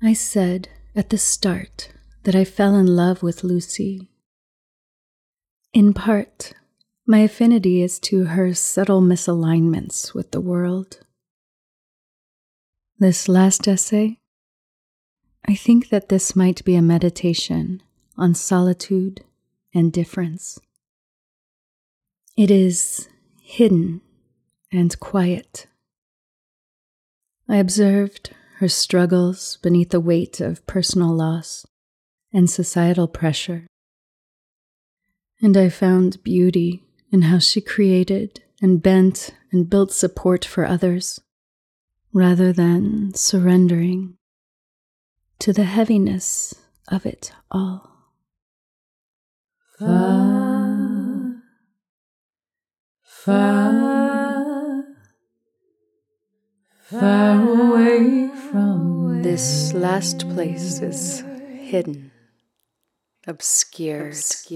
I said at the start that I fell in love with Lucy. In part, my affinity is to her subtle misalignments with the world. This last essay, I think that this might be a meditation on solitude and difference. It is hidden and quiet. I observed her struggles beneath the weight of personal loss and societal pressure. And I found beauty in how she created and bent and built support for others, rather than surrendering to the heaviness of it all. Far, far, far away from this last place is hidden, obscured.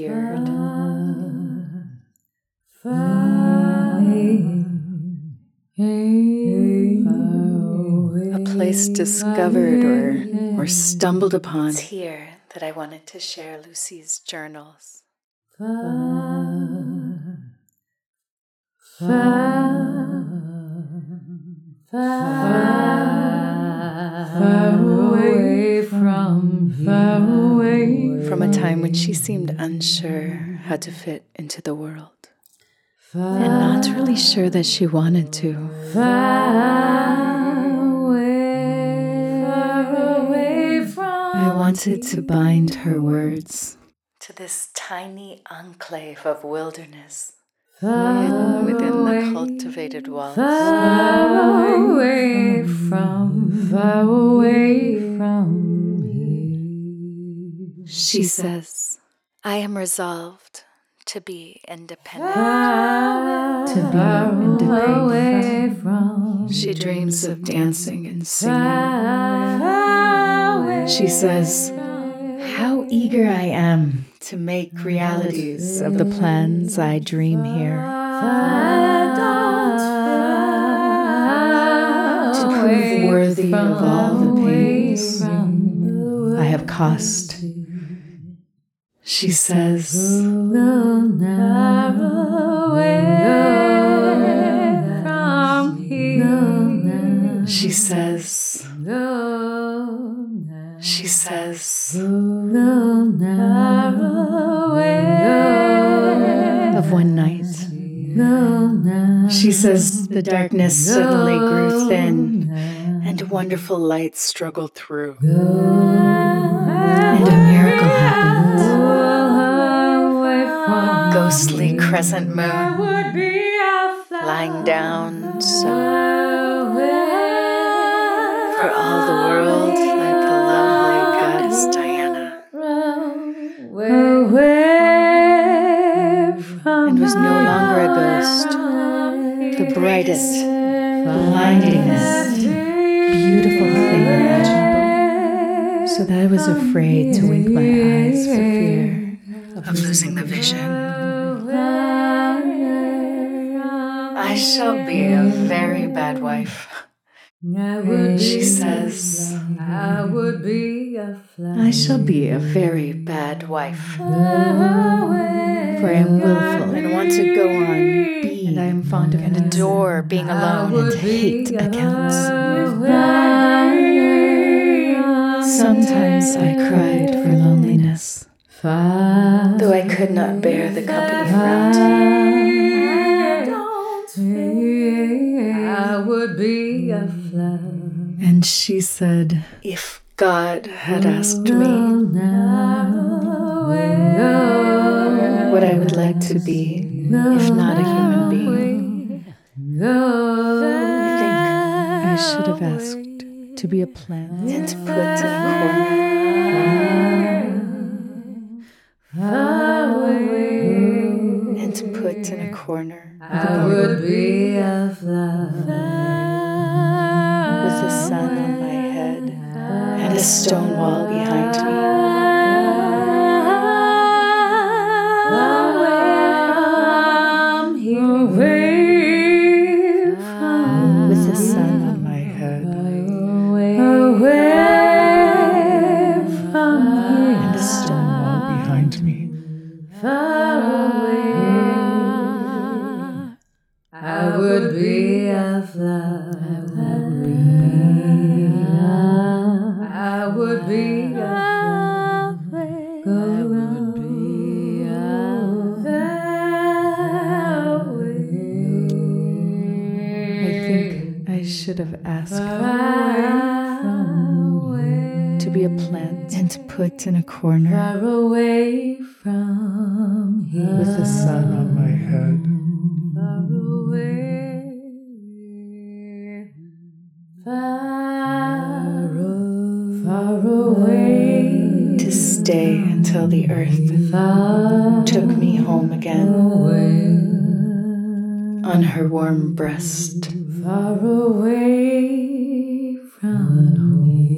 A place discovered or stumbled upon. It's here that I wanted to share Lucy's journals. Far, far, far away from a time when she seemed unsure how to fit into the world. And not really sure that she wanted to. I wanted to bind her words to this tiny enclave of wilderness, hidden within the cultivated walls. Far away from me. She says, I am resolved to be independent. She dreams of dancing and singing. She says, how eager I am to make realities of the plans I dream here. To prove worthy of all the pains I have cost. She says, She says, of one night. She says the darkness suddenly grew thin and wonderful light struggled through. And a miracle happened. A ghostly crescent moon lying down so for all the world like the lovely goddess Diana, and was no longer a ghost, the brightest, blindingest, beautiful thing imaginable, so that I was afraid to wink my eyes for fear of losing the vision. I shall be a very bad wife. She says, I shall be a very bad wife, for I am willful and want to go on being, and I am fond of and adore being alone and hate accounts. Sometimes I cried for loneliness, though I could not bear the company around. I would be a flower. And she said, if God had asked me what I would like to be, if not a human being, I think I should have asked to be a plant and put in a corner. And put in a corner. I would be a flower. With the sun on my head and a stone wall behind me. With the sun on my head ask to be a plant and put in a corner far away from here, with the sun on my head, far away, far away, to stay until the earth took me home again on her warm breast. far away from here.